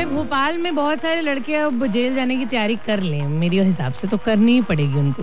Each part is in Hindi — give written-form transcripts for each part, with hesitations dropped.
भाई भोपाल में बहुत सारे लड़के अब जेल जाने की तैयारी कर लें, मेरे हिसाब से तो करनी ही पड़ेगी उनको।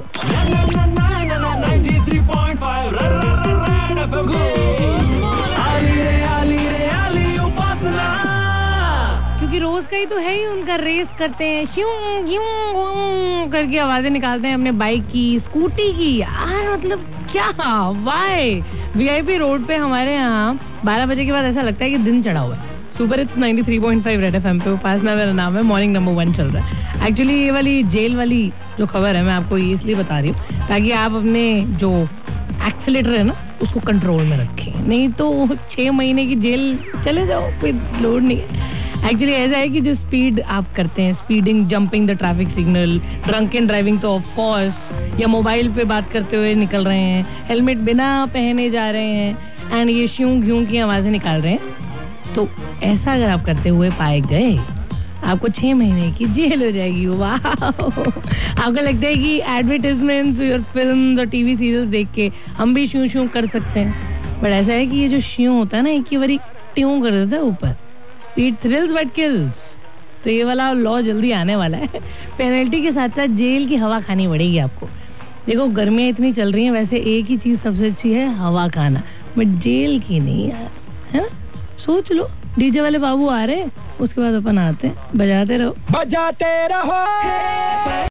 क्योंकि रोज का ही तो है ही उनका, रेस करते हैं, श्यूं श्यूं करके आवाजें निकालते हैं अपने बाइक की, स्कूटी की। यार मतलब क्या, वाई वीआईपी रोड पे हमारे यहाँ 12 बजे के बाद ऐसा लगता है कि दिन चढ़ा हुआ है। सुपर हिट्स 93.5 रेड एफएम पे उपासना मेरा नाम है, मॉर्निंग नंबर 1 चल रहा है। एक्चुअली ये वाली जेल वाली जो खबर है मैं आपको ये इसलिए बता रही हूँ ताकि आप अपने जो एक्सीलेटर है ना उसको कंट्रोल में रखें, नहीं तो 6 महीने की जेल चले जाओ, कोई लोड नहीं है। एक्चुअली ऐसा है कि जो स्पीड आप करते हैं, speeding, jumping the traffic signal, drunk and driving तो ऑफ कोर्स, या मोबाइल पे बात करते हुए निकल रहे हैं, हेलमेट बिना पहने जा रहे हैं एंड ये श्यूं घ्यूं की आवाजें निकाल रहे हैं, तो ऐसा अगर आप करते हुए पाए गए आपको 6 महीने की जेल हो जाएगी। वाह, आपको लगता है कि एडवर्टाइजमेंट्स और फिल्म और टीवी सीरियल देख के हम भी श्यूं श्यूं कर सकते हैं, बट ऐसा है कि ये जो श्यूं होता है ना एक ही बारी ट्यूं कर देता है ऊपर, स्पीड थ्रिल्स बट किल्स। तो ये वाला लॉ जल्दी आने वाला है, पेनल्टी के साथ साथ जेल की हवा खानी पड़ेगी आपको। देखो गर्मियाँ इतनी चल रही हैं, वैसे एक ही चीज सबसे अच्छी है हवा खाना, बट जेल की नहीं यार, है ना? सोच लो, डीजे वाले बाबू आ रहे हैं, उसके बाद अपन आते हैं, बजाते रहो।